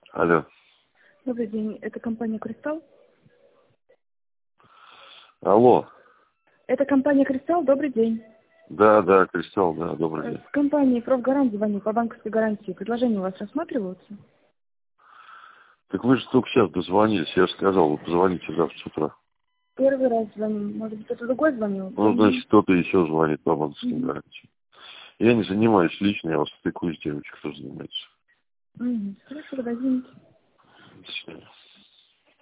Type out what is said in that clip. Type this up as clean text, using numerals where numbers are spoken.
Алло. Добрый день, это компания «Кристалл»? Алло. Это компания «Кристалл», добрый день. Да, Кристалл, да, добрый день. С компании «Профгарант» звоню по банковской гарантии. Предложения у вас рассматриваются? Так вы же только сейчас дозвонились, я же сказал, вы позвоните завтра с утра. Первый раз звоню. Может быть, кто-то другой звонил? Ну, значит, кто-то еще звонит по банковской гарантии. Я не занимаюсь лично, я вас стыкую с девочкой, кто занимается. Хорошо, тогда извините. До свидания.